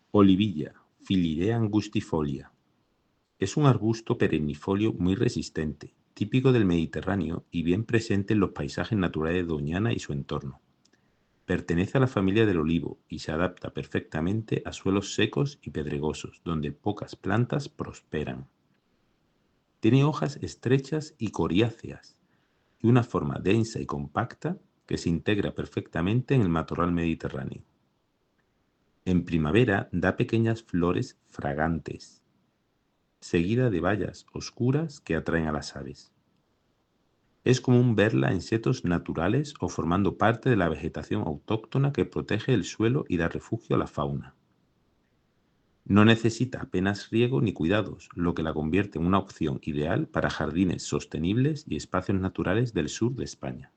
Olivilla, Philidea angustifolia. Es un arbusto perennifolio muy resistente, típico del Mediterráneo y bien presente en los paisajes naturales de Doñana y su entorno. Pertenece a la familia del olivo y se adapta perfectamente a suelos secos y pedregosos, donde pocas plantas prosperan. Tiene hojas estrechas y coriáceas y una forma densa y compacta que se integra perfectamente en el matorral mediterráneo. En primavera da pequeñas flores fragantes, seguida de bayas oscuras que atraen a las aves. Es común verla en setos naturales o formando parte de la vegetación autóctona que protege el suelo y da refugio a la fauna. No necesita apenas riego ni cuidados, lo que la convierte en una opción ideal para jardines sostenibles y espacios naturales del sur de España.